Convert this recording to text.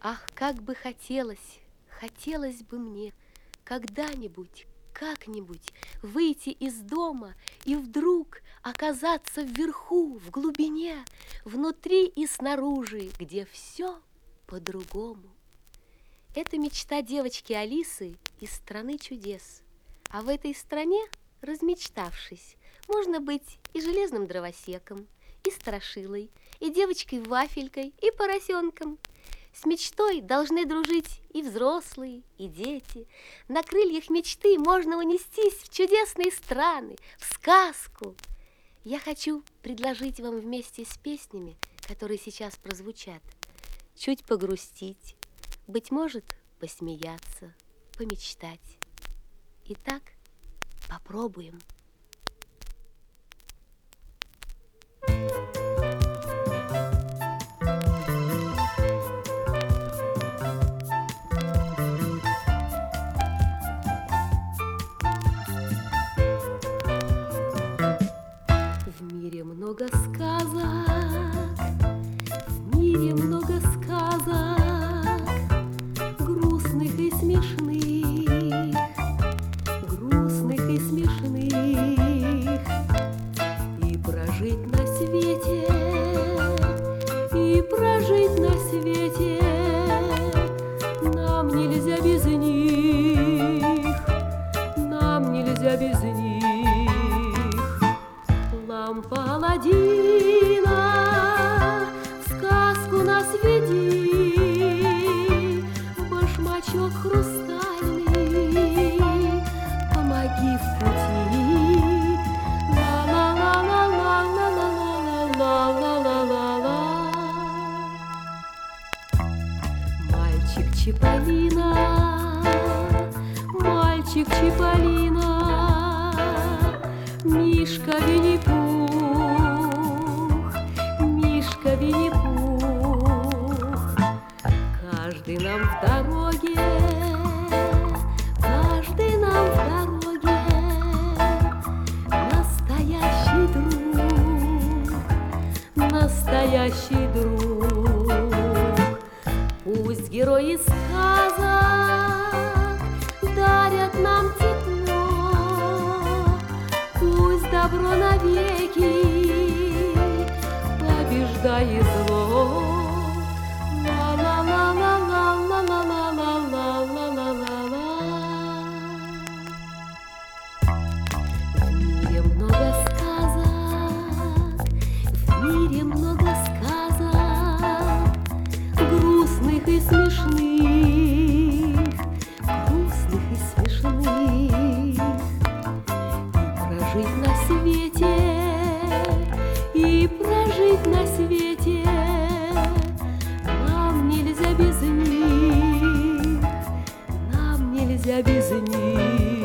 Ах, как бы хотелось бы мне когда-нибудь, как-нибудь выйти из дома и вдруг оказаться вверху, в глубине, внутри и снаружи, где все по-другому. Это мечта девочки Алисы из «Страны чудес». А в этой стране, размечтавшись, можно быть и железным дровосеком, и страшилой, и девочкой-вафелькой, и поросенком. С мечтой должны дружить и взрослые, и дети. На крыльях мечты можно унестись в чудесные страны, в сказку. Я хочу предложить вам вместе с песнями, которые сейчас прозвучат, чуть погрустить, быть может, посмеяться, помечтать. Итак, попробуем. В мире много сказок, в мире много сказок, грустных и смешных, грустных и смешных. И прожить на свете, и прожить на свете нам нельзя без них, нам нельзя без них. Лампа Аладдина, в сказку нас веди, башмачок хрустальный, помоги в пути. Ла-ла-ла-ла-ла-ла-ла-ла-ла-ла-ла. Мальчик Чиполлино, мальчик Чиполлино, Мишка Винни-Пух, Мишка Винни-Пух. Каждый нам в дороге, каждый нам в дороге настоящий друг, настоящий друг. Пусть герои сказок дарят нам тепло, пусть добро навеки побеждает зло. Ла-ла-ла-ла-ла-ла-ла-ла-ла-ла-ла-ла. В мире много сказок, в мире много сказок, грустных и смешных, грустных и смешных. Прожить на свете, и прожить на свете нам нельзя без них, нам нельзя без них.